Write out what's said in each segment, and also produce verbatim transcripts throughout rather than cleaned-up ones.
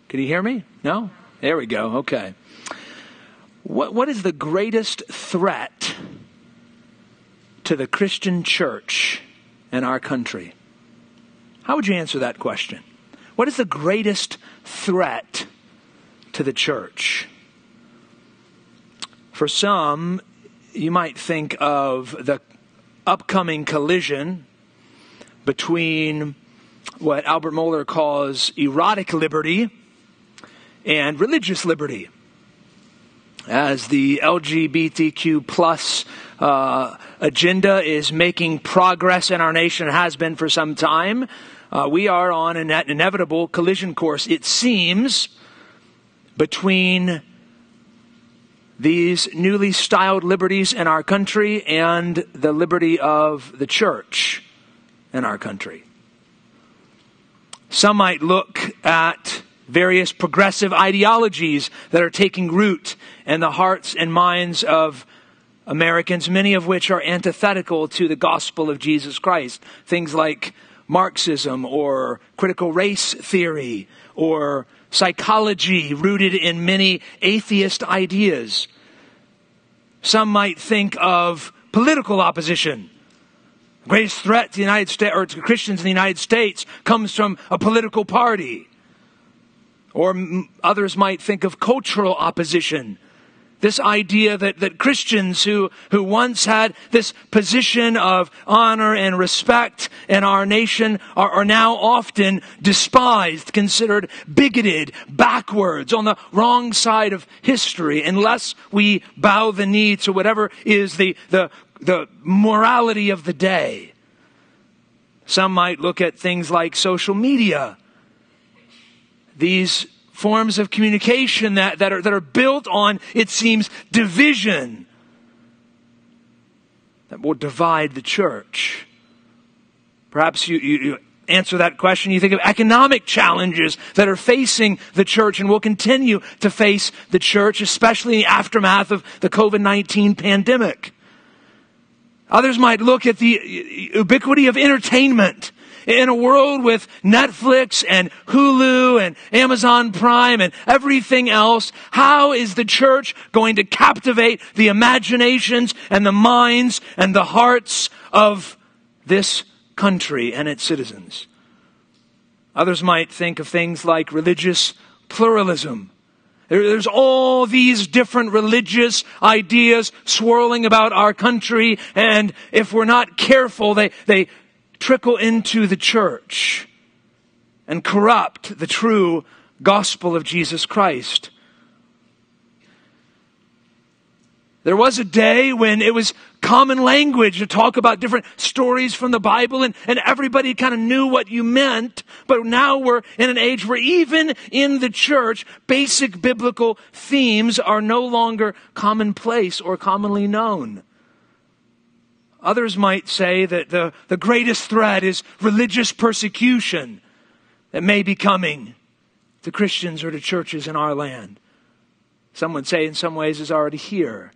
Can you hear me? No? There we go. Okay. What What is the greatest threat to the Christian church in our country? How would you answer that question? What is the greatest threat to the church? For some, you might think of the upcoming collision between what Albert Mohler calls erotic liberty and religious liberty. As the L G B T Q plus uh, agenda is making progress in our nation, it has been for some time, uh, we are on an inevitable collision course, it seems, between these newly styled liberties in our country and the liberty of the church in our country. Some might look at various progressive ideologies that are taking root in the hearts and minds of Americans, many of which are antithetical to the gospel of Jesus Christ. Things like Marxism or critical race theory or psychology rooted in many atheist ideas. Some might think of political opposition. The greatest threat to the United States or to Christians in the United States comes from a political party. Or m- others might think of cultural opposition. This idea that, that Christians who, who once had this position of honor and respect in our nation are, are now often despised, considered bigoted, backwards, on the wrong side of history, unless we bow the knee to whatever is the, the, the morality of the day. Some might look at things like social media. These forms of communication that, that, are, that are built on, it seems, division that will divide the church. Perhaps you, you, you answer that question, you think of economic challenges that are facing the church and will continue to face the church, especially in the aftermath of the covid nineteen pandemic. Others might look at the ubiquity of entertainment. In a world with Netflix and Hulu and Amazon Prime and everything else, how is the church going to captivate the imaginations and the minds and the hearts of this country and its citizens? Others might think of things like religious pluralism. There's all these different religious ideas swirling about our country, and if we're not careful, they, they trickle into the church and corrupt the true gospel of Jesus Christ. There was a day when it was common language to talk about different stories from the Bible, and, and everybody kind of knew what you meant. But now we're in an age where even in the church, basic biblical themes are no longer commonplace or commonly known. Others might say that the, the greatest threat is religious persecution that may be coming to Christians or to churches in our land. Some would say in some ways is already here.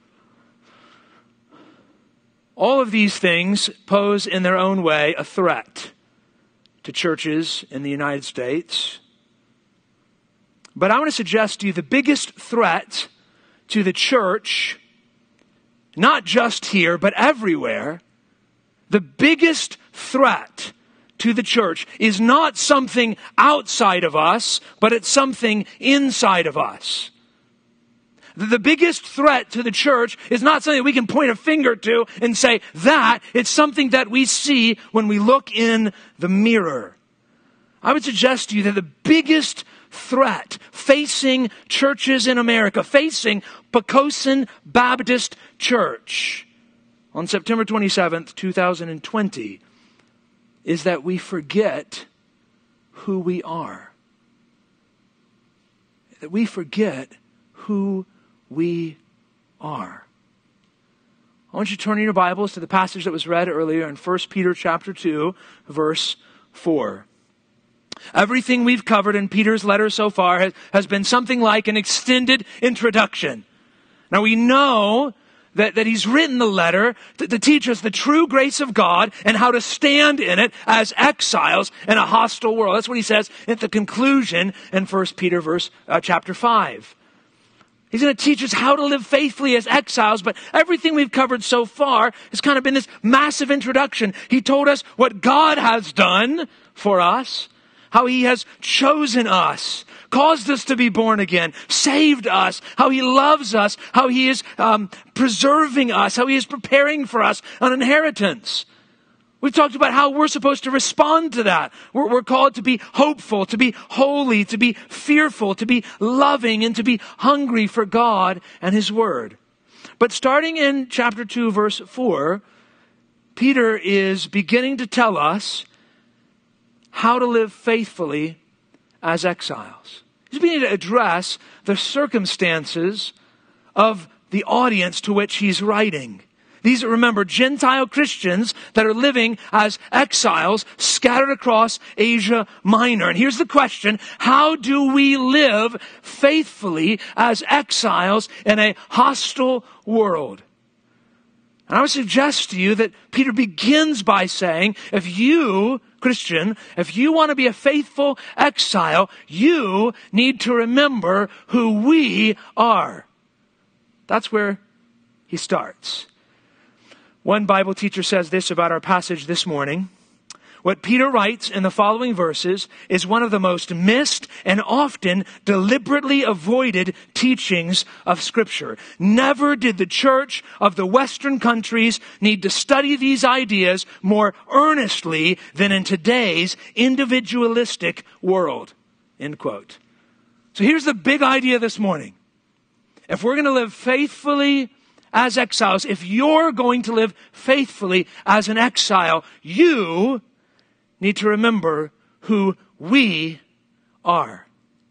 All of these things pose in their own way a threat to churches in the United States. But I want to suggest to you the biggest threat to the church, not just here, but everywhere, the biggest threat to the church is not something outside of us, but it's something inside of us. The biggest threat to the church is not something that we can point a finger to and say that. It's something that we see when we look in the mirror. I would suggest to you that the biggest threat facing churches in America, facing Poquoson Baptist Church on September twenty-seventh, two thousand twenty, is that we forget who we are. That we forget who we are. I want you to turn in your Bibles to the passage that was read earlier in First Peter chapter two, verse four. Everything we've covered in Peter's letter so far has, has been something like an extended introduction. Now we know that, that he's written the letter to, to teach us the true grace of God and how to stand in it as exiles in a hostile world. That's what he says at the conclusion in First Peter verse, uh, chapter five. He's going to teach us how to live faithfully as exiles, but everything we've covered so far has kind of been this massive introduction. He told us what God has done for us, how he has chosen us, caused us to be born again, saved us, how he loves us, how he is um, preserving us, how he is preparing for us an inheritance. We've talked about how we're supposed to respond to that. We're, we're called to be hopeful, to be holy, to be fearful, to be loving, and to be hungry for God and his word. But starting in chapter two, verse four, Peter is beginning to tell us how to live faithfully as exiles. He's beginning to address the circumstances of the audience to which he's writing. These are, remember, Gentile Christians that are living as exiles scattered across Asia Minor. And here's the question: how do we live faithfully as exiles in a hostile world? And I would suggest to you that Peter begins by saying, if you, Christian, if you want to be a faithful exile, you need to remember who we are. That's where he starts. One Bible teacher says this about our passage this morning: what Peter writes in the following verses is one of the most missed and often deliberately avoided teachings of Scripture. Never did the church of the Western countries need to study these ideas more earnestly than in today's individualistic world. End quote. So here's the big idea this morning. If we're going to live faithfully as exiles, if you're going to live faithfully as an exile, you need to remember who we are.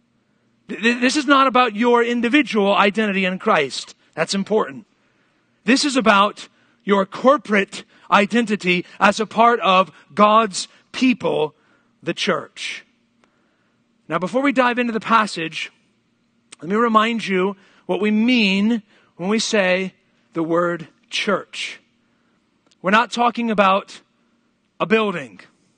This is not about your individual identity in Christ. That's important. This is about your corporate identity as a part of God's people, the church. Now, before we dive into the passage, let me remind you what we mean when we say the word church. We're not talking about a building.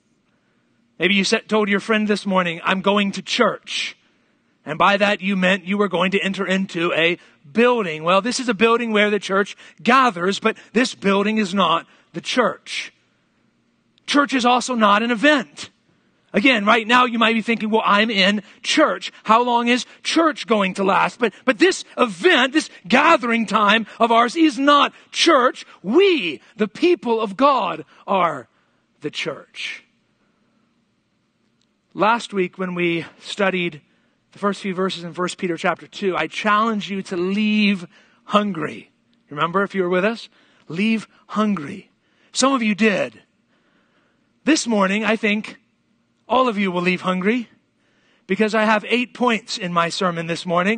Maybe you said, told your friend this morning, I'm going to church. And by that you meant you were going to enter into a building. Well, this is a building where the church gathers, but this building is not the church. Church is also not an event. Again, right now you might be thinking, well, I'm in church. How long is church going to last? But, but this event, this gathering time of ours is not church. We, the people of God, are the church. Last week when we studied the first few verses in First Peter chapter two, I challenged you to leave hungry. Remember, if you were with us? Leave hungry. Some of you did. This morning, I think all of you will leave hungry because I have eight points in my sermon this morning.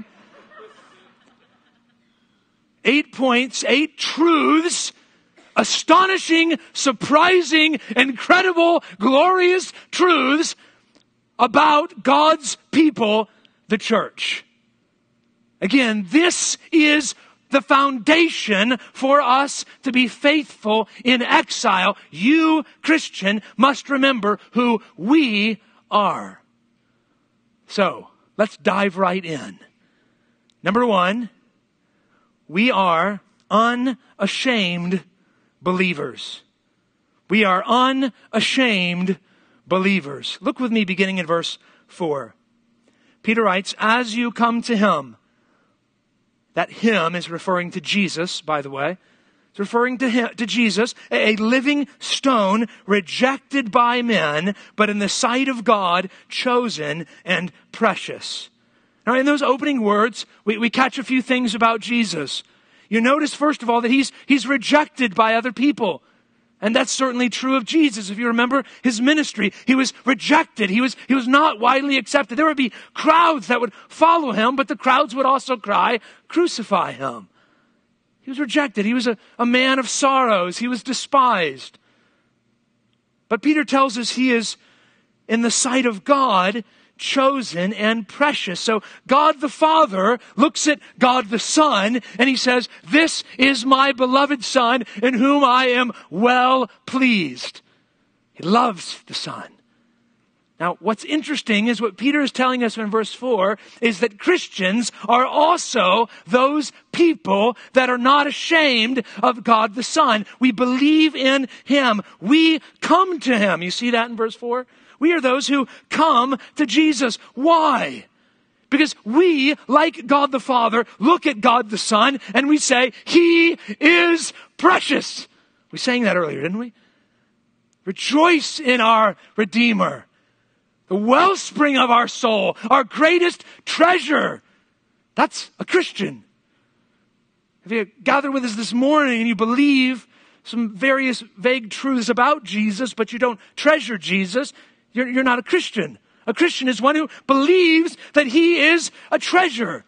Eight points, eight truths, astonishing, surprising, incredible, glorious truths about God's people, the church. Again, this is the foundation for us to be faithful in exile. You, Christian, must remember who we are. So, let's dive right in. Number one, we are unashamed believers. We are unashamed believers. Look with me beginning in verse four. Peter writes, as you come to him. That him is referring to Jesus, by the way. It's referring to him, to Jesus, a living stone rejected by men, but in the sight of God, chosen and precious. Now, in those opening words, we, we catch a few things about Jesus. You notice, first of all, that he's, he's rejected by other people. And that's certainly true of Jesus. If you remember his ministry, he was rejected. He was, he was not widely accepted. There would be crowds that would follow him, but the crowds would also cry, crucify him. He was rejected. He was a, a man of sorrows. He was despised. But Peter tells us he is, in the sight of God, chosen and precious. So God the Father looks at God the Son and he says, this is my beloved Son in whom I am well pleased. He loves the Son. Now, what's interesting is what Peter is telling us in verse four is that Christians are also those people that are not ashamed of God the Son. We believe in him. We come to him. You see that in verse four? We are those who come to Jesus. Why? Because we, like God the Father, look at God the Son and we say, he is precious. We sang that earlier, didn't we? Rejoice in our Redeemer, the wellspring of our soul, our greatest treasure. That's a Christian. If you gather with us this morning and you believe some various vague truths about Jesus, but you don't treasure Jesus, you're, you're not a Christian. A Christian is one who believes that he is a treasure.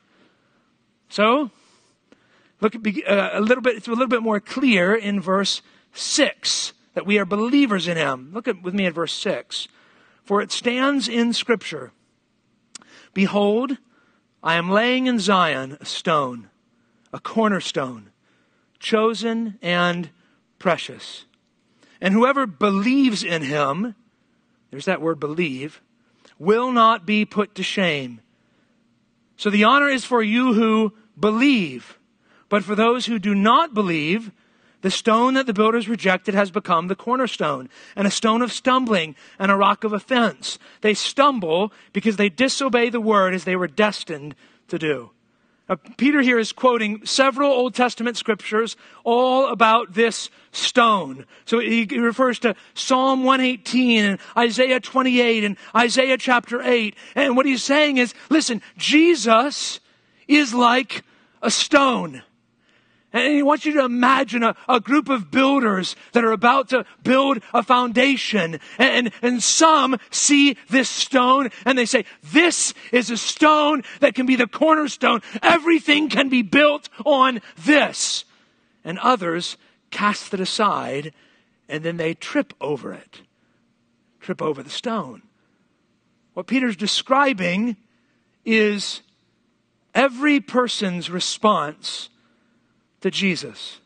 So, look at uh, a little bit, it's a little bit more clear in verse six that we are believers in him. Look at with me at verse six. For it stands in Scripture, behold, I am laying in Zion a stone, a cornerstone, chosen and precious. And whoever believes in him, there's that word believe, will not be put to shame. So the honor is for you who believe. But for those who do not believe, the stone that the builders rejected has become the cornerstone, and a stone of stumbling and a rock of offense. They stumble because they disobey the word as they were destined to do. Now, Peter here is quoting several Old Testament scriptures all about this stone. So he refers to Psalm one eighteen and Isaiah twenty-eight and Isaiah chapter eight. And what he's saying is, listen, Jesus is like a stone. And he wants you to imagine a, a group of builders that are about to build a foundation. And, and, and some see this stone and they say, this is a stone that can be the cornerstone. Everything can be built on this. And others cast it aside and then they trip over it. Trip over the stone. What Peter's describing is every person's response to Jesus.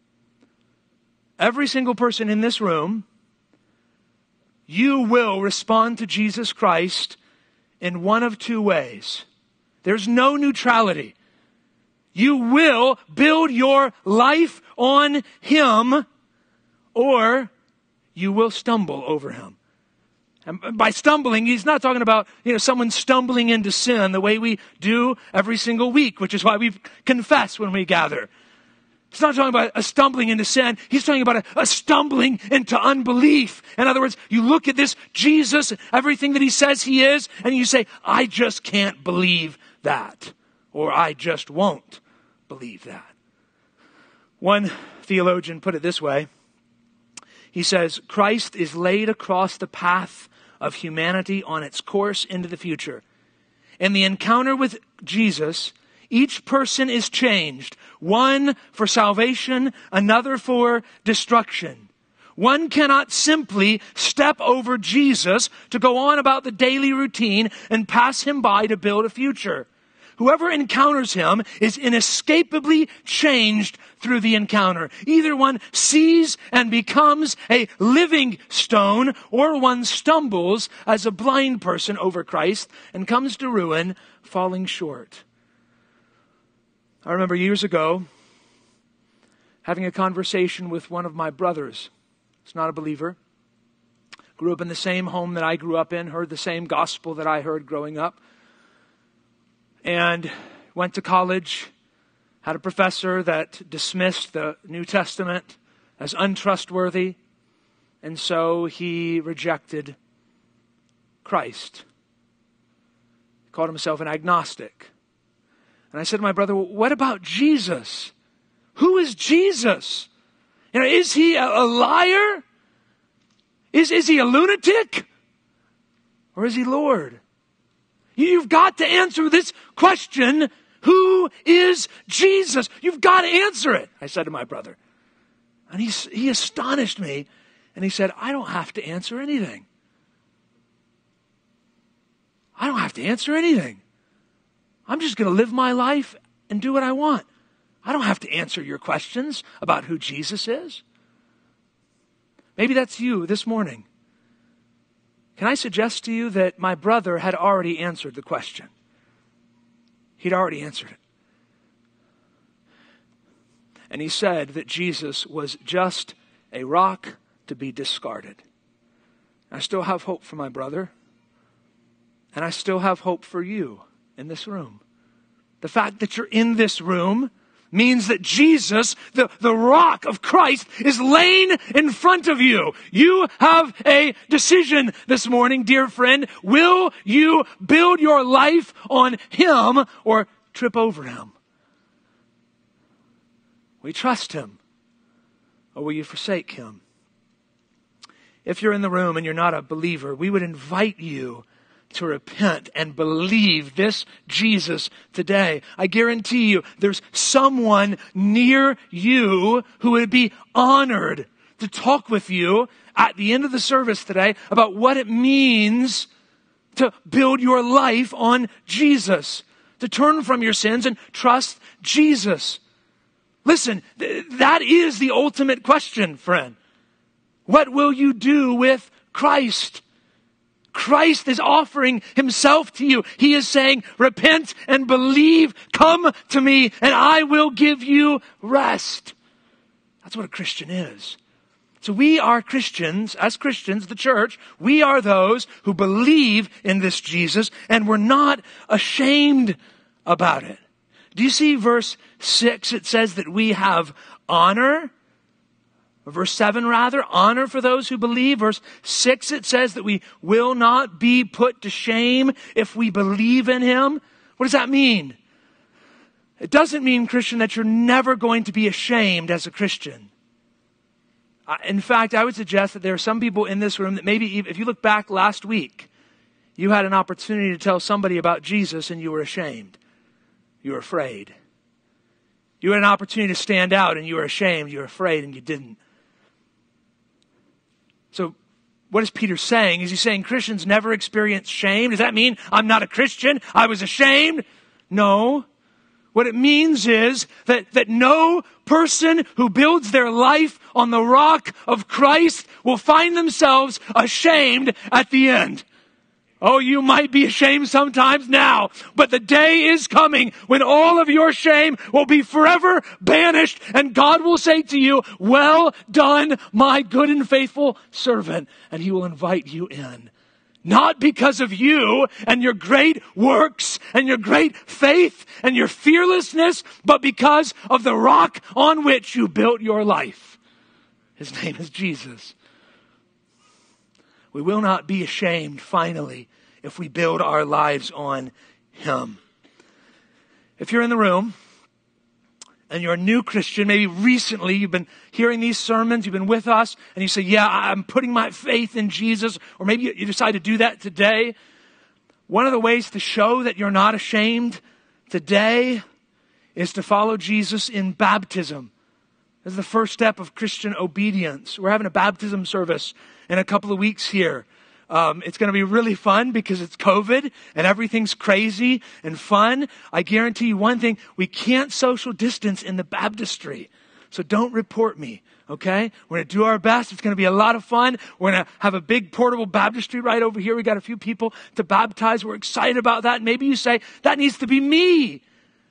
Every single person in this room, you will respond to Jesus Christ in one of two ways. There's no neutrality. You will build your life on him, or you will stumble over him. And by stumbling, he's not talking about, you know, someone stumbling into sin the way we do every single week, which is why we confess when we gather. He's not talking about a stumbling into sin. He's talking about a, a stumbling into unbelief. In other words, you look at this Jesus, everything that he says he is, and you say, I just can't believe that. Or I just won't believe that. One theologian put it this way. He says, Christ is laid across the path of humanity on its course into the future. In the encounter with Jesus, each person is changed. One for salvation, another for destruction. One cannot simply step over Jesus to go on about the daily routine and pass him by to build a future. Whoever encounters him is inescapably changed through the encounter. Either one sees and becomes a living stone, or one stumbles as a blind person over Christ and comes to ruin, falling short. I remember years ago having a conversation with one of my brothers. He's not a believer. Grew up in the same home that I grew up in, heard the same gospel that I heard growing up. And went to college, had a professor that dismissed the New Testament as untrustworthy. And so he rejected Christ. He called himself an agnostic. And I said to my brother, well, what about Jesus? Who is Jesus? You know, is he a, a liar? Is, is he a lunatic? Or is he Lord? You've got to answer this question. Who is Jesus? You've got to answer it, I said to my brother. And he, he astonished me. And he said, I don't have to answer anything. I don't have to answer anything. I'm just going to live my life and do what I want. I don't have to answer your questions about who Jesus is. Maybe that's you this morning. Can I suggest to you that my brother had already answered the question? He'd already answered it. And he said that Jesus was just a rock to be discarded. I still have hope for my brother. And I still have hope for you in this room. The fact that you're in this room means that Jesus, the, the rock of Christ, is laying in front of you. You have a decision this morning, dear friend. Will you build your life on him or trip over him? Will you trust him or will you forsake him? If you're in the room and you're not a believer, we would invite you to repent and believe this Jesus today. I guarantee you there's someone near you who would be honored to talk with you at the end of the service today about what it means to build your life on Jesus, to turn from your sins and trust Jesus. Listen, th- that is the ultimate question, friend. What will you do with Christ? Christ is offering himself to you. He is saying, repent and believe, come to me, and I will give you rest. That's what a Christian is. So we are Christians, as Christians, the church, we are those who believe in this Jesus, and we're not ashamed about it. Do you see verse six? It says that we have honor. Verse seven, rather, honor for those who believe. Verse six, it says that we will not be put to shame if we believe in him. What does that mean? It doesn't mean, Christian, that you're never going to be ashamed as a Christian. In fact, I would suggest that there are some people in this room that maybe if you look back last week, you had an opportunity to tell somebody about Jesus and you were ashamed. You were afraid. You had an opportunity to stand out and you were ashamed. You were afraid and you didn't. So what is Peter saying? Is he saying Christians never experience shame? Does that mean I'm not a Christian? I was ashamed? No. What it means is that, that no person who builds their life on the rock of Christ will find themselves ashamed at the end. Oh, you might be ashamed sometimes now, but the day is coming when all of your shame will be forever banished, and God will say to you, well done, my good and faithful servant, and he will invite you in. Not because of you and your great works and your great faith and your fearlessness, but because of the rock on which you built your life. His name is Jesus. We will not be ashamed, finally, if we build our lives on him. If you're in the room and you're a new Christian, maybe recently you've been hearing these sermons, you've been with us, and you say, yeah, I'm putting my faith in Jesus, or maybe you decide to do that today. One of the ways to show that you're not ashamed today is to follow Jesus in baptism. This is the first step of Christian obedience. We're having a baptism service in a couple of weeks here. Um, it's going to be really fun because it's COVID and everything's crazy and fun. I guarantee you one thing, we can't social distance in the baptistry. So don't report me, okay? We're going to do our best. It's going to be a lot of fun. We're going to have a big portable baptistry right over here. We got a few people to baptize. We're excited about that. Maybe you say, that needs to be me.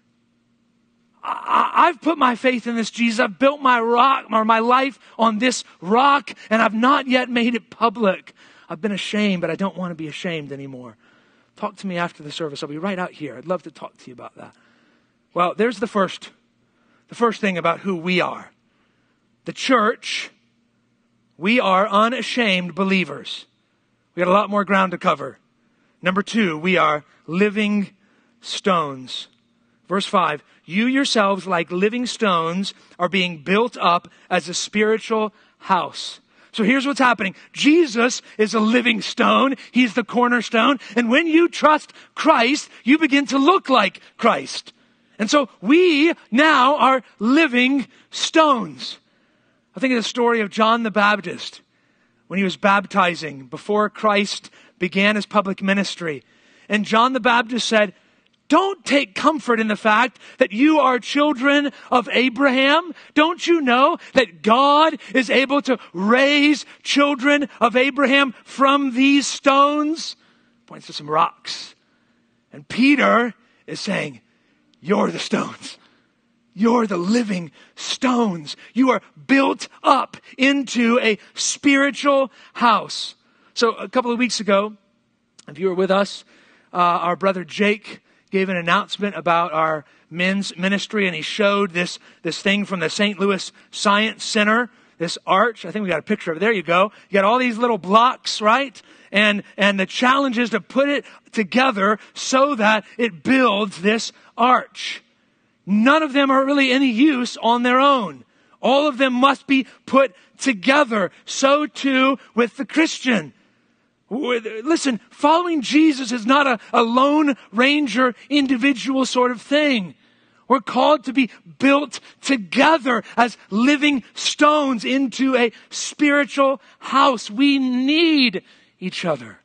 I, I've put my faith in this Jesus. I've built my rock or my life on this rock, and I've not yet made it public. I've been ashamed, but I don't want to be ashamed anymore. Talk to me after the service. I'll be right out here. I'd love to talk to you about that. Well, there's the first, the first thing about who we are. The church, we are unashamed believers. We got a lot more ground to cover. Number two, we are living stones. Verse five, you yourselves, like living stones, are being built up as a spiritual house. So here's what's happening. Jesus is a living stone. He's the cornerstone. And when you trust Christ, you begin to look like Christ. And so we now are living stones. I think of the story of John the Baptist when he was baptizing before Christ began his public ministry. And John the Baptist said, don't take comfort in the fact that you are children of Abraham. Don't you know that God is able to raise children of Abraham from these stones? Points to some rocks. And Peter is saying, you're the stones. You're the living stones. You are built up into a spiritual house. So a couple of weeks ago, if you were with us, uh, our brother Jake gave an announcement about our men's ministry, and he showed this, this thing from the Saint Louis Science Center, this arch. I think we got a picture of it. There you go. You got all these little blocks, right? And, and the challenge is to put it together so that it builds this arch. None of them are really any use on their own. All of them must be put together. So too with the Christian. Listen, following Jesus is not a, a lone ranger individual sort of thing. We're called to be built together as living stones into a spiritual house. We need each other.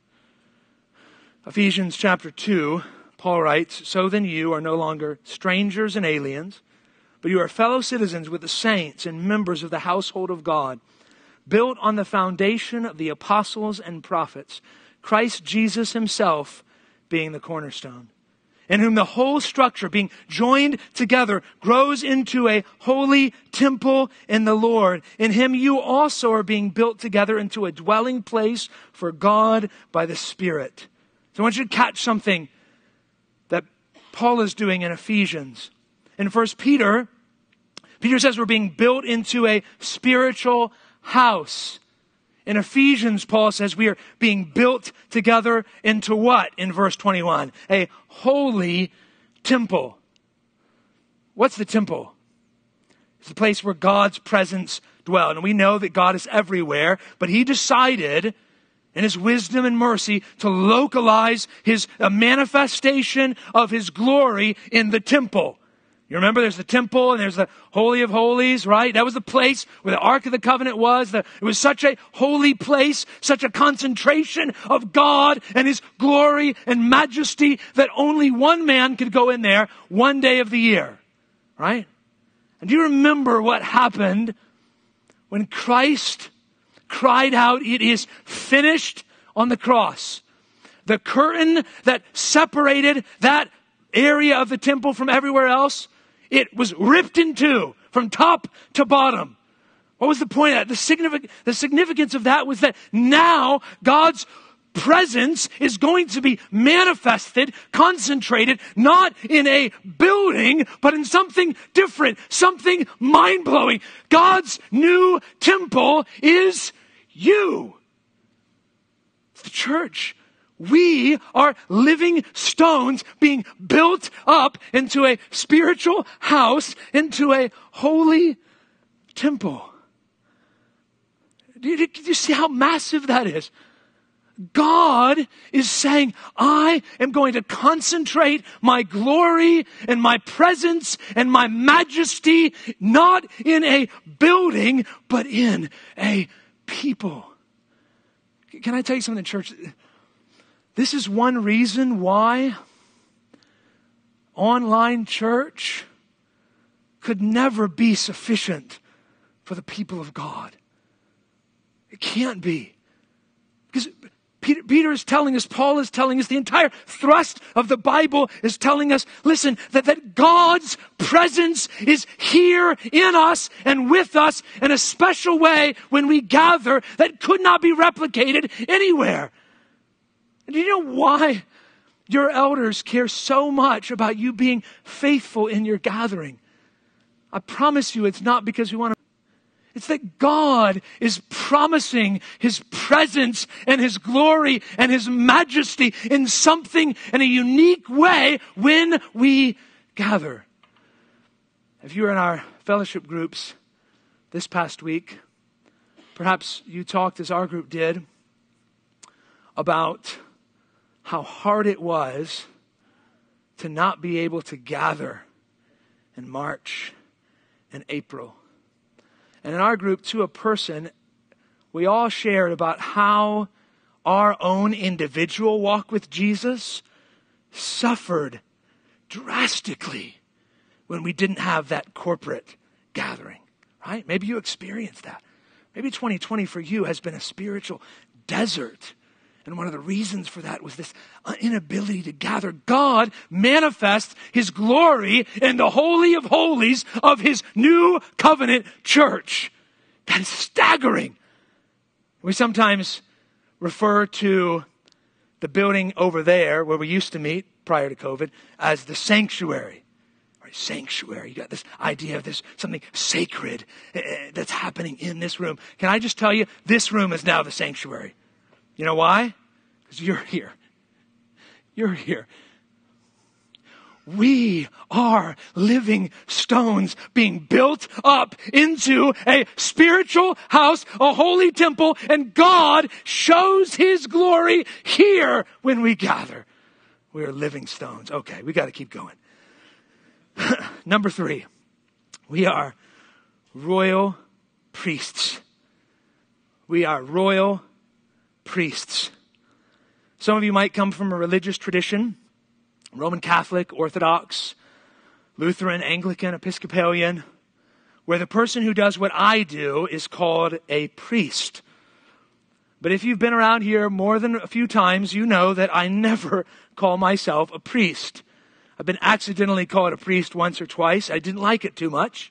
Ephesians chapter two, Paul writes, so then you are no longer strangers and aliens, but you are fellow citizens with the saints and members of the household of God, built on the foundation of the apostles and prophets, Christ Jesus himself being the cornerstone, in whom the whole structure, being joined together, grows into a holy temple in the Lord. In him you also are being built together into a dwelling place for God by the Spirit. So I want you to catch something that Paul is doing in Ephesians. In First Peter, Peter says we're being built into a spiritual house. In Ephesians, Paul says we are being built together into what? In verse twenty-one, a holy temple. What's the temple? It's the place where God's presence dwells. And we know that God is everywhere, but he decided in his wisdom and mercy to localize his a manifestation of his glory in the temple. You remember there's the temple and there's the Holy of Holies, right? That was the place where the Ark of the Covenant was. The, it was such a holy place, such a concentration of God and his glory and majesty that only one man could go in there one day of the year, right? And do you remember what happened when Christ cried out, it is finished on the cross? The curtain that separated that area of the temple from everywhere else, it was ripped in two from top to bottom. What was the point of that? The, signific- the significance of that was that now God's presence is going to be manifested, concentrated, not in a building, but in something different, something mind-blowing. God's new temple is you. It's the church. We are living stones being built up into a spiritual house, into a holy temple. Do you, do you see how massive that is? God is saying, I am going to concentrate my glory and my presence and my majesty not in a building, but in a people. Can I tell you something, church? This is one reason why online church could never be sufficient for the people of God. It can't be. Because Peter, Peter is telling us, Paul is telling us, the entire thrust of the Bible is telling us, listen, that, that God's presence is here in us and with us in a special way when we gather that could not be replicated anywhere. And do you know why your elders care so much about you being faithful in your gathering? I promise you it's not because we want to. It's that God is promising his presence and his glory and his majesty in something, in a unique way when we gather. If you were in our fellowship groups this past week, perhaps you talked as our group did about how hard it was to not be able to gather in March and April. And in our group, to a person, we all shared about how our own individual walk with Jesus suffered drastically when we didn't have that corporate gathering, right? Maybe you experienced that. Maybe twenty twenty for you has been a spiritual desert. And one of the reasons for that was this inability to gather. God manifests his glory in the Holy of Holies of his new covenant church. That is staggering. We sometimes refer to the building over there where we used to meet prior to COVID as the sanctuary. Right, sanctuary. You got this idea of this something sacred uh, that's happening in this room. Can I just tell you, this room is now the sanctuary. You know why? Because you're here. You're here. We are living stones being built up into a spiritual house, a holy temple, and God shows his glory here when we gather. We are living stones. Okay, we got to keep going. Number three, we are royal priests. We are royal priests. Some of you might come from a religious tradition, Roman Catholic, Orthodox, Lutheran, Anglican, Episcopalian, where the person who does what I do is called a priest. But if you've been around here more than a few times, you know that I never call myself a priest. I've been accidentally called a priest once or twice. I didn't like it too much.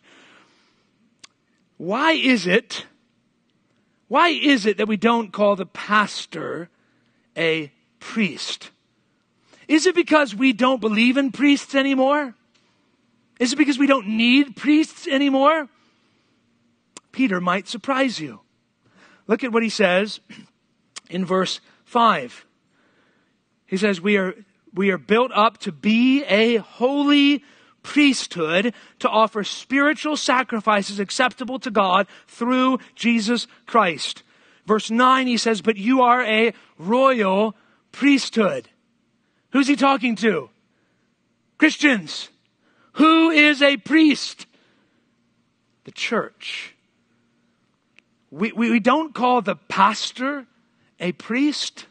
Why is it, why is it that we don't call the pastor a priest? Is it because we don't believe in priests anymore? Is it because we don't need priests anymore? Peter might surprise you. Look at what he says in verse five. He says, we are, we are built up to be a holy priesthood, to offer spiritual sacrifices acceptable to God through Jesus Christ. Verse nine, he says, but you are a royal priesthood. Who's he talking to? Christians. Who is a priest? The church. We, we, we don't call the pastor a priest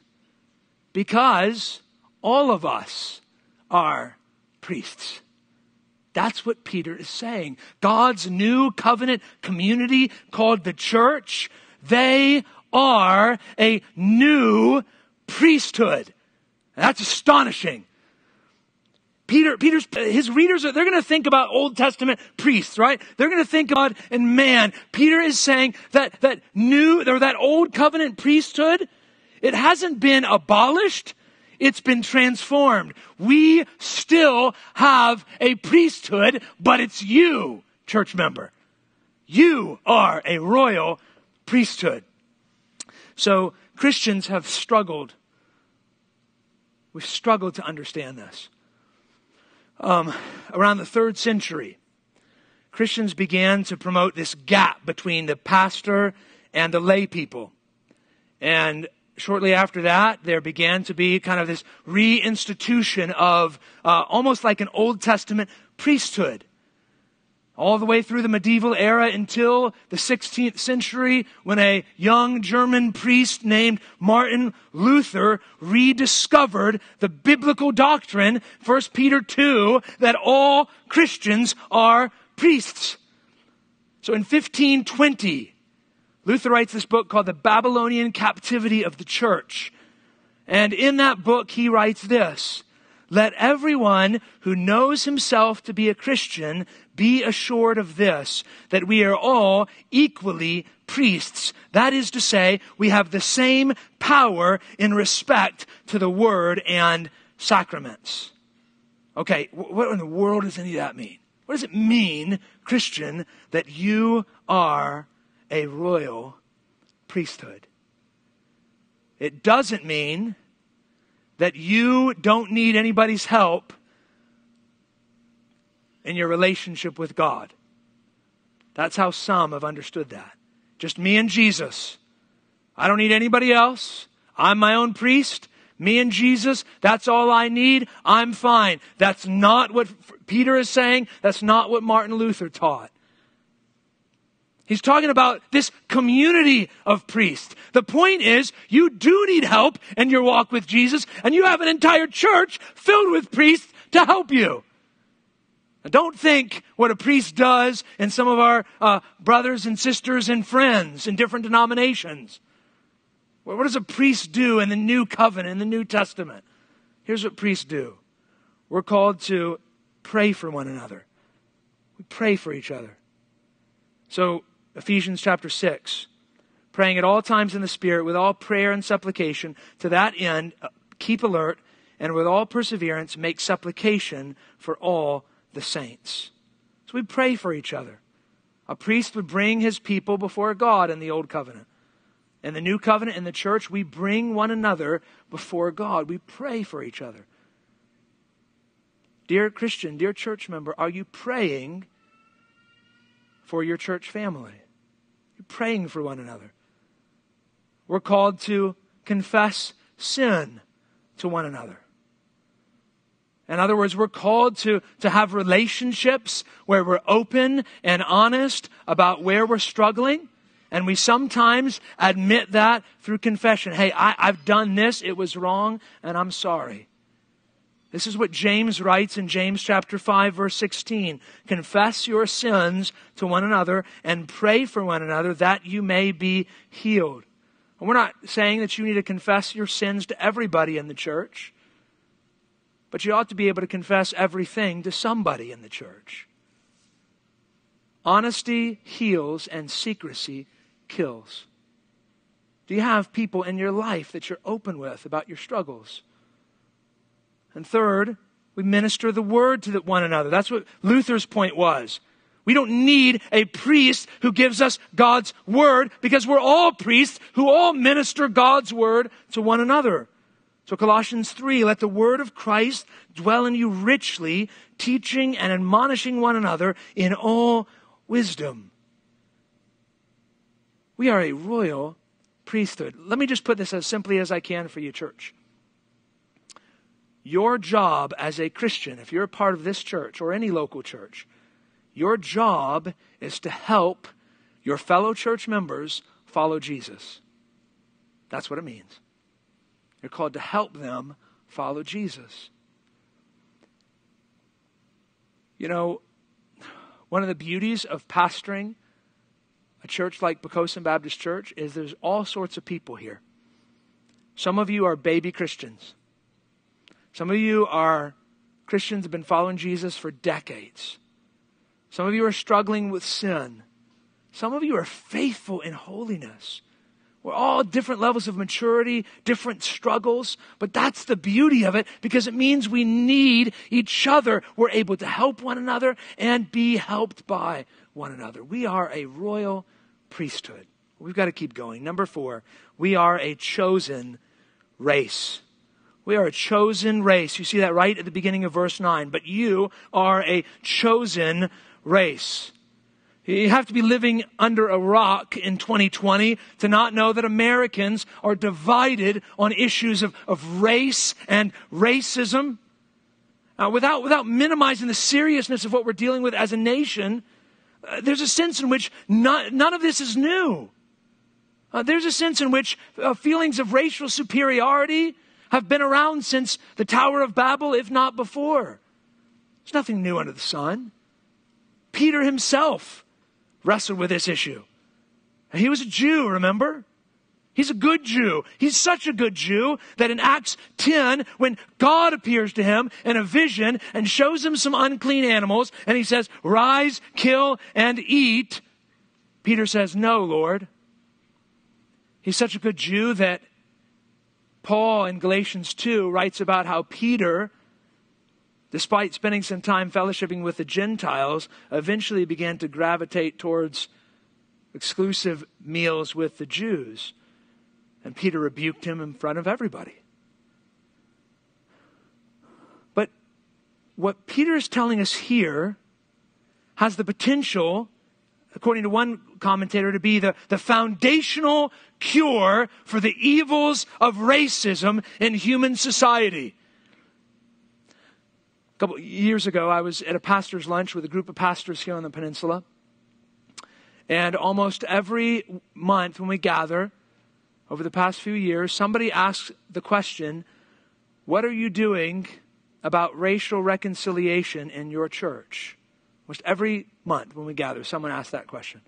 because all of us are priests. That's what Peter is saying. God's new covenant community called the church, they are a new priesthood. That's astonishing. Peter, Peter's, his readers, are, they're going to think about Old Testament priests, right? They're going to think God and man. Peter is saying that, that new, or that old covenant priesthood, it hasn't been abolished. It's been transformed. We still have a priesthood, but it's you, church member. You are a royal priesthood. So Christians have struggled. We've struggled to understand this. Um, around the third century, Christians began to promote this gap between the pastor and the lay people. And shortly after that, there began to be kind of this reinstitution of uh, almost like an Old Testament priesthood. All the way through the medieval era until the sixteenth century, when a young German priest named Martin Luther rediscovered the biblical doctrine, First Peter two, that all Christians are priests. So in fifteen twenty, Luther writes this book called The Babylonian Captivity of the Church. And in that book, he writes this: let everyone who knows himself to be a Christian be assured of this, that we are all equally priests. That is to say, we have the same power in respect to the word and sacraments. Okay, what in the world does any of that mean? What does it mean, Christian, that you are a royal priesthood? It doesn't mean that you don't need anybody's help in your relationship with God. That's how some have understood that. Just me and Jesus. I don't need anybody else. I'm my own priest. Me and Jesus, that's all I need. I'm fine. That's not what Peter is saying. That's not what Martin Luther taught. He's talking about this community of priests. The point is, you do need help in your walk with Jesus, and you have an entire church filled with priests to help you. Now, don't think what a priest does in some of our uh, brothers and sisters and friends in different denominations. What does a priest do in the New Covenant, in the New Testament? Here's what priests do. We're called to pray for one another. We pray for each other. So, Ephesians chapter six, praying at all times in the Spirit with all prayer and supplication. To that end, keep alert, and with all perseverance make supplication for all the saints. So we pray for each other. A priest would bring his people before God in the Old Covenant. In the New Covenant, in the church, we bring one another before God. We pray for each other. Dear Christian, dear church member, are you praying for your church family? You're praying for one another. We're called to confess sin to one another. In other words, we're called to, to have relationships where we're open and honest about where we're struggling. And we sometimes admit that through confession. Hey, I, I've done this, it was wrong, and I'm sorry. This is what James writes in James chapter five, verse sixteen. Confess your sins to one another and pray for one another that you may be healed. And we're not saying that you need to confess your sins to everybody in the church, but you ought to be able to confess everything to somebody in the church. Honesty heals and secrecy kills. Do you have people in your life that you're open with about your struggles? And third, we minister the word to one another. That's what Luther's point was. We don't need a priest who gives us God's word because we're all priests who all minister God's word to one another. So Colossians three, let the word of Christ dwell in you richly, teaching and admonishing one another in all wisdom. We are a royal priesthood. Let me just put this as simply as I can for you, church. Your job as a Christian, if you're a part of this church or any local church, your job is to help your fellow church members follow Jesus. That's what it means. You're called to help them follow Jesus. You know, one of the beauties of pastoring a church like Poquoson Baptist Church is there's all sorts of people here. Some of you are baby Christians. Some of you are Christians who have been following Jesus for decades. Some of you are struggling with sin. Some of you are faithful in holiness. We're all different levels of maturity, different struggles, but that's the beauty of it because it means we need each other. We're able to help one another and be helped by one another. We are a royal priesthood. We've got to keep going. Number four, we are a chosen race. We are a chosen race. You see that right at the beginning of verse nine. But you are a chosen race. You have to be living under a rock in twenty twenty to not know that Americans are divided on issues of, of race and racism. Uh, without, without minimizing the seriousness of what we're dealing with as a nation, uh, there's a sense in which not, none of this is new. Uh, there's a sense in which uh, feelings of racial superiority have been around since the Tower of Babel, if not before. There's nothing new under the sun. Peter himself wrestled with this issue. He was a Jew, remember? He's a good Jew. He's such a good Jew that in Acts ten, when God appears to him in a vision and shows him some unclean animals, and he says, rise, kill, and eat, Peter says, no, Lord. He's such a good Jew that Paul in Galatians two writes about how Peter, despite spending some time fellowshipping with the Gentiles, eventually began to gravitate towards exclusive meals with the Jews. And Peter rebuked him in front of everybody. But what Peter is telling us here has the potential, according to one commentator, to be the, the foundational cure for the evils of racism in human society. A couple years ago, I was at a pastor's lunch with a group of pastors here on the peninsula. And almost every month when we gather, over the past few years, somebody asks the question, what are you doing about racial reconciliation in your church? Almost every month when we gather, someone asks that question.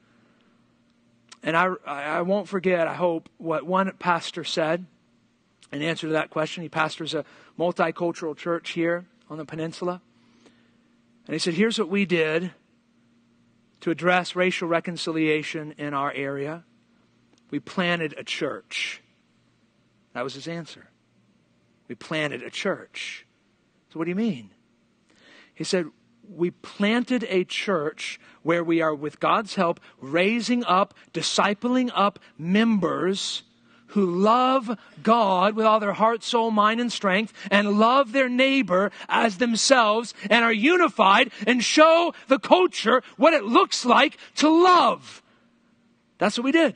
And I, I won't forget, I hope, what one pastor said in answer to that question. He pastors a multicultural church here on the peninsula. And he said, here's what we did to address racial reconciliation in our area. We planted a church. That was his answer. We planted a church. So what do you mean? He said, we planted a church where we are, with God's help, raising up, discipling up members who love God with all their heart, soul, mind, and strength, and love their neighbor as themselves, and are unified and show the culture what it looks like to love. That's what we did.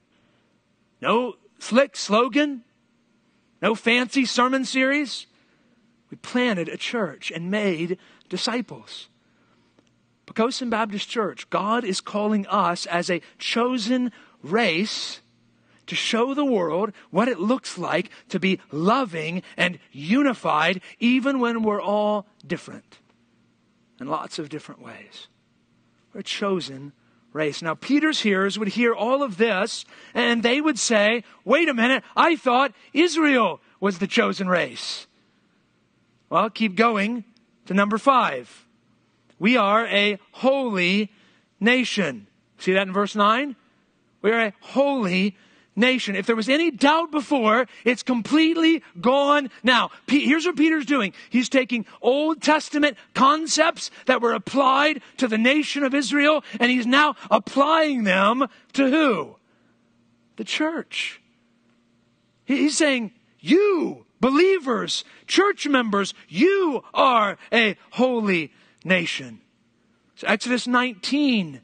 No slick slogan, no fancy sermon series. We planted a church and made disciples. Poquoson Baptist Church, God is calling us as a chosen race to show the world what it looks like to be loving and unified, even when we're all different in lots of different ways. We're a chosen race. Now, Peter's hearers would hear all of this, and they would say, wait a minute, I thought Israel was the chosen race. Well, keep going to number five. We are a holy nation. See that in verse nine? We are a holy nation. If there was any doubt before, it's completely gone now. Here's what Peter's doing. He's taking Old Testament concepts that were applied to the nation of Israel, and he's now applying them to who? The church. He's saying, you, believers, church members, you are a holy nation. So Exodus nineteen,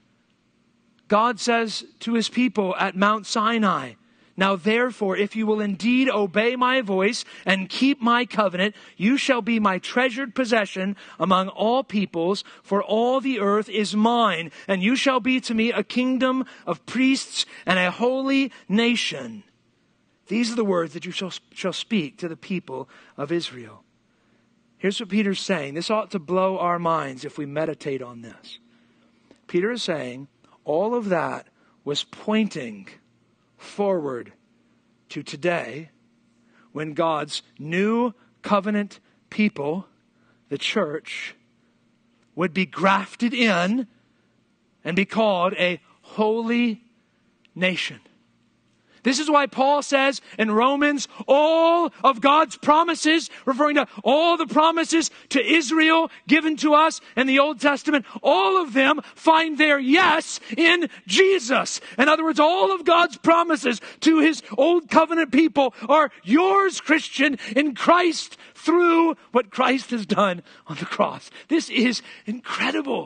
God says to his people at Mount Sinai, now therefore, if you will indeed obey my voice and keep my covenant, you shall be my treasured possession among all peoples, for all the earth is mine, and you shall be to me a kingdom of priests and a holy nation. These are the words that you shall, shall speak to the people of Israel. Here's what Peter's saying. This ought to blow our minds if we meditate on this. Peter is saying, all of that was pointing forward to today, when God's new covenant people, the church, would be grafted in and be called a holy nation. This is why Paul says in Romans, all of God's promises, referring to all the promises to Israel given to us in the Old Testament, all of them find their yes in Jesus. In other words, all of God's promises to his Old Covenant people are yours, Christian, in Christ through what Christ has done on the cross. This is incredible.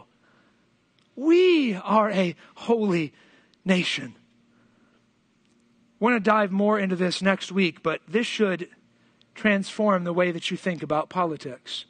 We are a holy nation. We're going to dive more into this next week, but this should transform the way that you think about politics.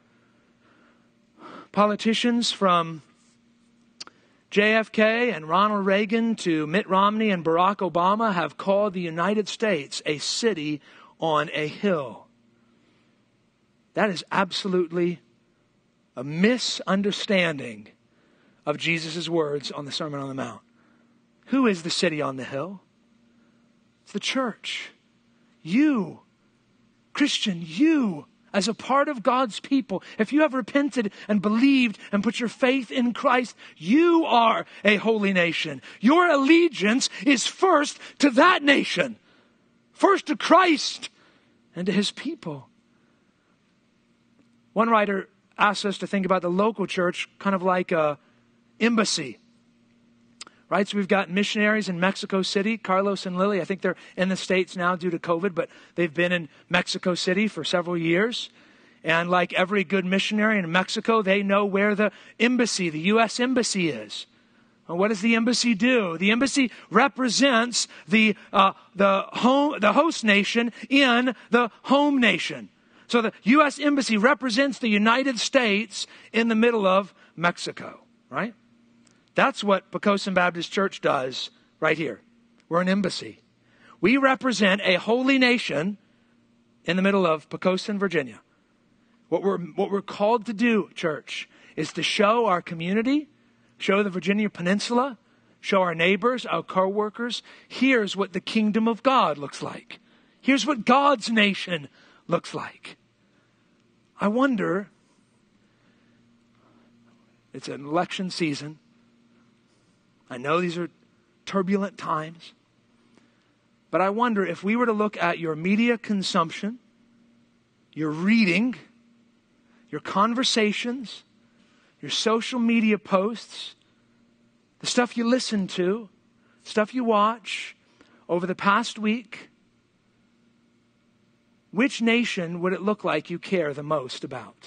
Politicians from J F K and Ronald Reagan to Mitt Romney and Barack Obama have called the United States a city on a hill. That is absolutely a misunderstanding of Jesus' words on the Sermon on the Mount. Who is the city on the hill? It's the church. You, Christian, you, as a part of God's people, if you have repented and believed and put your faith in Christ, you are a holy nation. Your allegiance is first to that nation, first to Christ and to his people. One writer asks us to think about the local church kind of like an embassy. Right, so we've got missionaries in Mexico City, Carlos and Lily. I think they're in the States now due to COVID, but they've been in Mexico City for several years. And like every good missionary in Mexico, they know where the embassy, the U S embassy is. Well, what does the embassy do? The embassy represents the uh, the home, the host nation in the home nation. So the U S embassy represents the United States in the middle of Mexico, right? That's what Poquoson Baptist Church does right here. We're an embassy. We represent a holy nation in the middle of Poquoson, Virginia. What we're, what we're called to do, church, is to show our community, show the Virginia Peninsula, show our neighbors, our co-workers, here's what the kingdom of God looks like. Here's what God's nation looks like. I wonder, it's an election season. I know these are turbulent times. But I wonder if we were to look at your media consumption, your reading, your conversations, your social media posts, the stuff you listen to, stuff you watch over the past week, which nation would it look like you care the most about?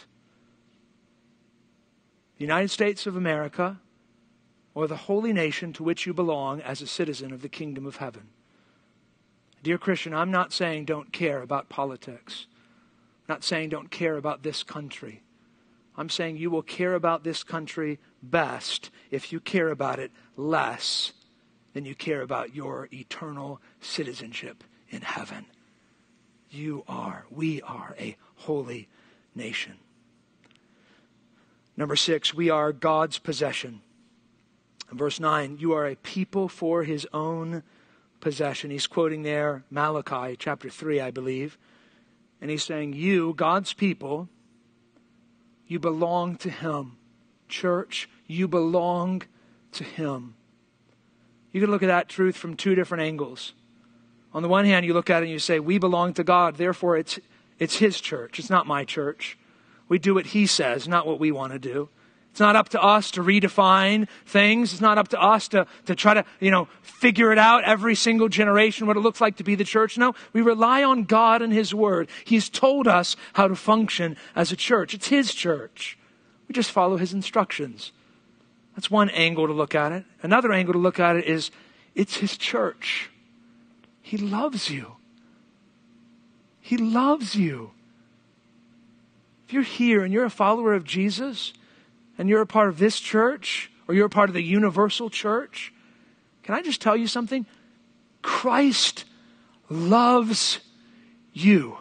The United States of America or the holy nation to which you belong as a citizen of the kingdom of heaven? Dear Christian, I'm not saying don't care about politics. I'm not saying don't care about this country. I'm saying you will care about this country best if you care about it less than you care about your eternal citizenship in heaven. You are, we are a holy nation. Number six, we are God's possession. In verse nine, you are a people for his own possession. He's quoting there Malachi chapter three, I believe. And he's saying, you, God's people, you belong to him. Church, you belong to him. You can look at that truth from two different angles. On the one hand, you look at it and you say, we belong to God, therefore it's it's his church. It's not my church. We do what he says, not what we want to do. It's not up to us to redefine things. It's not up to us to, to try to, you know, figure it out every single generation, what it looks like to be the church. No, we rely on God and his word. He's told us how to function as a church. It's his church. We just follow his instructions. That's one angle to look at it. Another angle to look at it is it's his church. He loves you. He loves you. If you're here and you're a follower of Jesus, and you're a part of this church, or you're a part of the universal church, can I just tell you something? Christ loves you.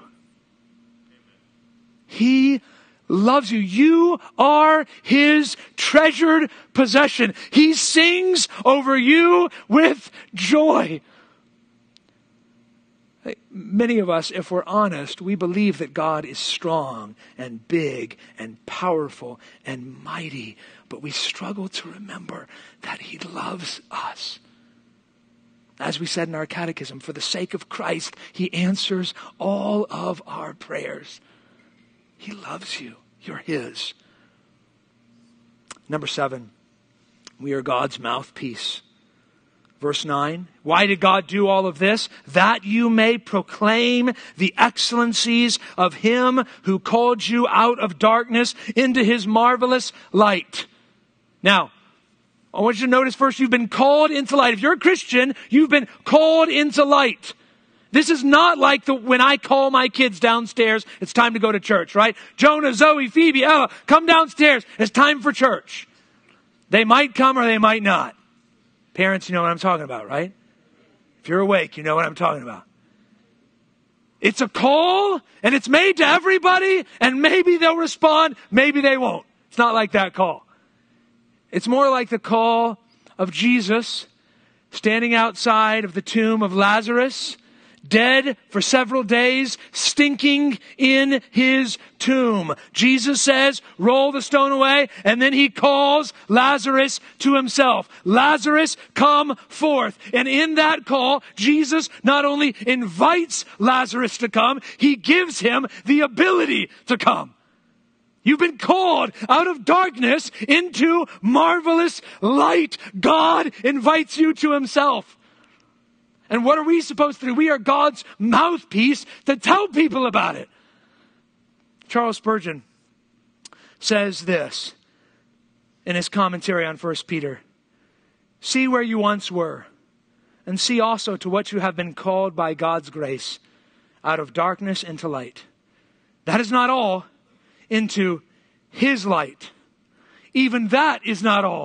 He loves you. You are his treasured possession. He sings over you with joy. Many of us, if we're honest, we believe that God is strong and big and powerful and mighty, but we struggle to remember that he loves us. As we said in our catechism, for the sake of Christ, he answers all of our prayers. He loves you. You're his. Number seven, we are God's mouthpiece. Verse nine, why did God do all of this? That you may proclaim the excellencies of him who called you out of darkness into his marvelous light. Now, I want you to notice first, you've been called into light. If you're a Christian, you've been called into light. This is not like the when I call my kids downstairs, it's time to go to church, right? Jonah, Zoe, Phoebe, Ella, come downstairs. It's time for church. They might come or they might not. Parents, you know what I'm talking about, right? If you're awake, you know what I'm talking about. It's a call, and it's made to everybody, and maybe they'll respond, maybe they won't. It's not like that call. It's more like the call of Jesus standing outside of the tomb of Lazarus, dead for several days, stinking in his tomb. Jesus says, roll the stone away, and then he calls Lazarus to himself. Lazarus, come forth. And in that call, Jesus not only invites Lazarus to come, he gives him the ability to come. You've been called out of darkness into marvelous light. God invites you to himself. And what are we supposed to do? We are God's mouthpiece to tell people about it. Charles Spurgeon says this in his commentary on First Peter. See where you once were, and see also to what you have been called by God's grace, out of darkness into light. That is not all, into his light. Even that is not all,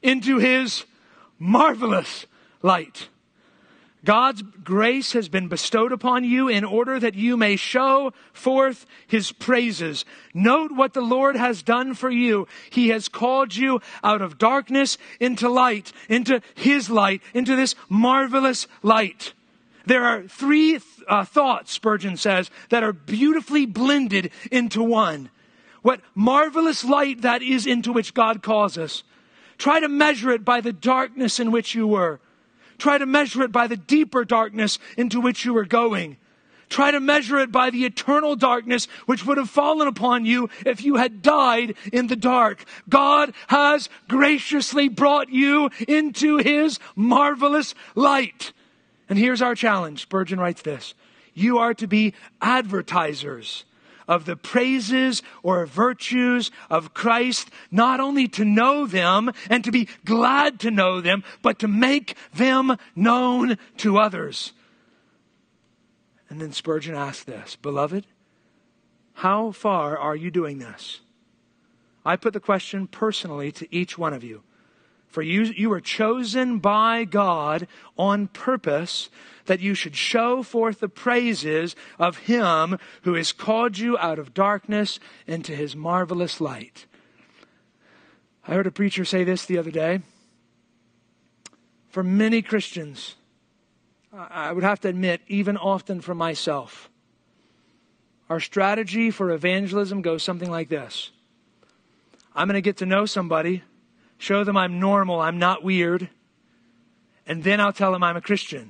into his marvelous light. God's grace has been bestowed upon you in order that you may show forth his praises. Note what the Lord has done for you. He has called you out of darkness into light, into his light, into this marvelous light. There are three uh, thoughts, Spurgeon says, that are beautifully blended into one. What marvelous light that is into which God calls us. Try to measure it by the darkness in which you were. Try to measure it by the deeper darkness into which you were going. Try to measure it by the eternal darkness which would have fallen upon you if you had died in the dark. God has graciously brought you into his marvelous light. And here's our challenge. Spurgeon writes this. You are to be advertisers of the praises or virtues of Christ, not only to know them and to be glad to know them, but to make them known to others. And then Spurgeon asked this, beloved, how far are you doing this? I put the question personally to each one of you. For you, you were chosen by God on purpose that you should show forth the praises of him who has called you out of darkness into his marvelous light. I heard a preacher say this the other day. For many Christians, I would have to admit, even often for myself, our strategy for evangelism goes something like this. I'm going to get to know somebody, show them I'm normal, I'm not weird, and then I'll tell them I'm a Christian.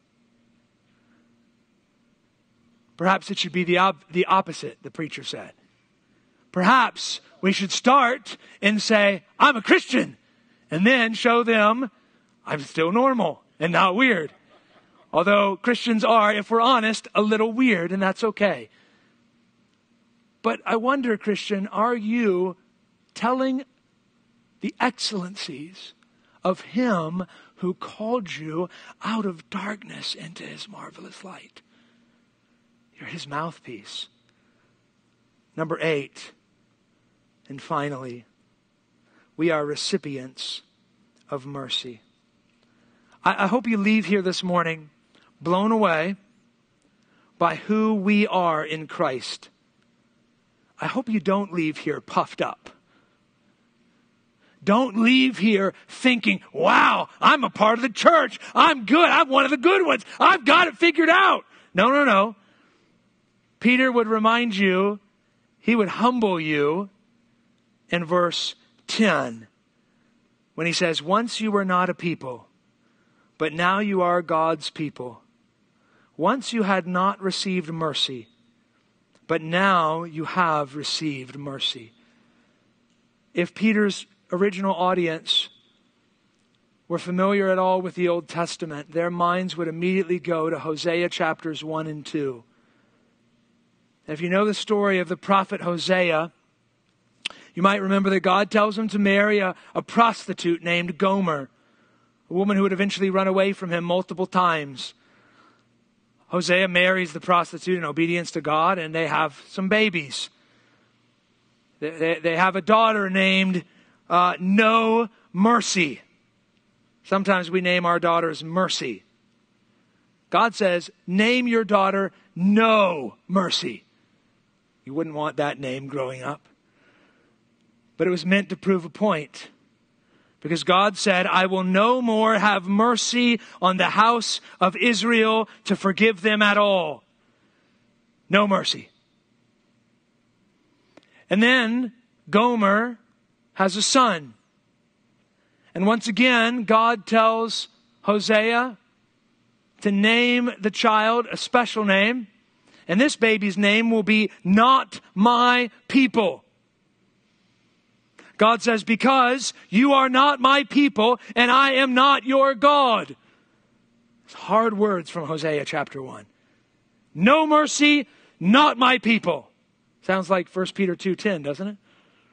Perhaps it should be the, op- the opposite, the preacher said. Perhaps we should start and say, I'm a Christian, and then show them I'm still normal and not weird. Although Christians are, if we're honest, a little weird, and that's okay. But I wonder, Christian, are you telling the excellencies of him who called you out of darkness into his marvelous light? You're his mouthpiece. Number eight, and finally, we are recipients of mercy. I, I hope you leave here this morning blown away by who we are in Christ. I hope you don't leave here puffed up. Don't leave here thinking, wow, I'm a part of the church. I'm good. I'm one of the good ones. I've got it figured out. No, no, no. Peter would remind you, he would humble you in verse ten when he says, once you were not a people, but now you are God's people. Once you had not received mercy, but now you have received mercy. If Peter's original audience were familiar at all with the Old Testament, their minds would immediately go to Hosea chapters one and two. If you know the story of the prophet Hosea, you might remember that God tells him to marry a, a prostitute named Gomer, a woman who would eventually run away from him multiple times. Hosea marries the prostitute in obedience to God, and they have some babies. They, they, they have a daughter named uh, No Mercy. Sometimes we name our daughters Mercy. God says, name your daughter No Mercy. You wouldn't want that name growing up. But it was meant to prove a point. Because God said, I will no more have mercy on the house of Israel to forgive them at all. No mercy. And then Gomer has a son. And once again, God tells Hosea to name the child a special name. And this baby's name will be Not My People. God says, because you are not my people and I am not your God. It's hard words from Hosea chapter one. No mercy, not my people. Sounds like First Peter two ten, doesn't it?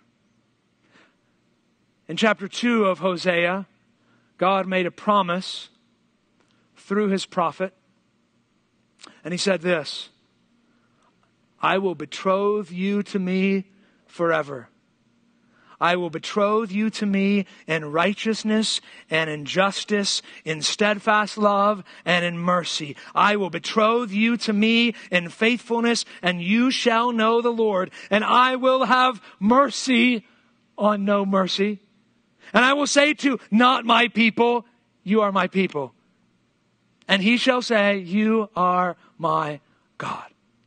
In chapter two of Hosea, God made a promise through his prophet. And he said this, I will betroth you to me forever. I will betroth you to me in righteousness and in justice, in steadfast love and in mercy. I will betroth you to me in faithfulness, and you shall know the Lord. And I will have mercy on no mercy. And I will say to not my people, you are my people. And he shall say, you are my God.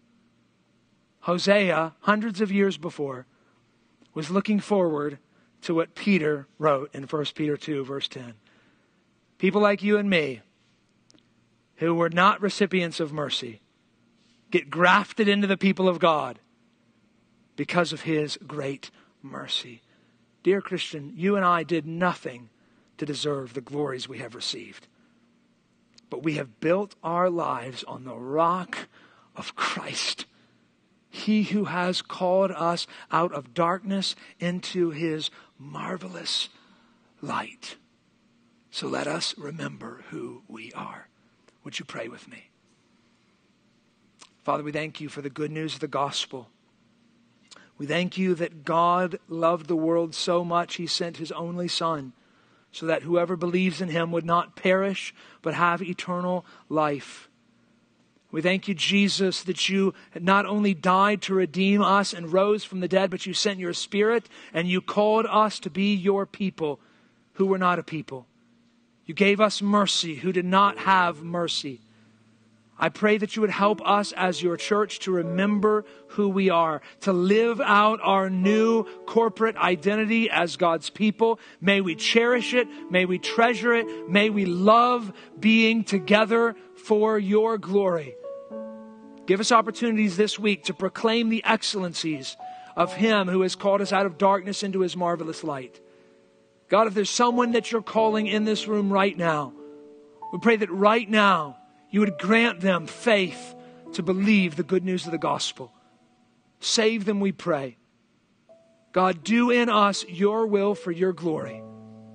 Hosea, hundreds of years before, was looking forward to what Peter wrote in First Peter two, verse ten. People like you and me, who were not recipients of mercy, get grafted into the people of God because of his great mercy. Dear Christian, you and I did nothing to deserve the glories we have received. But we have built our lives on the rock of Christ. He who has called us out of darkness into his marvelous light. So let us remember who we are. Would you pray with me? Father, we thank you for the good news of the gospel. We thank you that God loved the world so much he sent his only Son, so that whoever believes in him would not perish but have eternal life. We thank you, Jesus, that you not only died to redeem us and rose from the dead, but you sent your Spirit and you called us to be your people who were not a people. You gave us mercy who did not have mercy. I pray that you would help us as your church to remember who we are, to live out our new corporate identity as God's people. May we cherish it. May we treasure it. May we love being together for your glory. Give us opportunities this week to proclaim the excellencies of him who has called us out of darkness into his marvelous light. God, if there's someone that you're calling in this room right now, we pray that right now you would grant them faith to believe the good news of the gospel. Save them, we pray. God, do in us your will for your glory.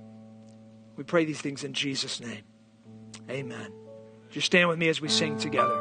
We pray these things in Jesus' name. Amen. Just stand with me as we sing together.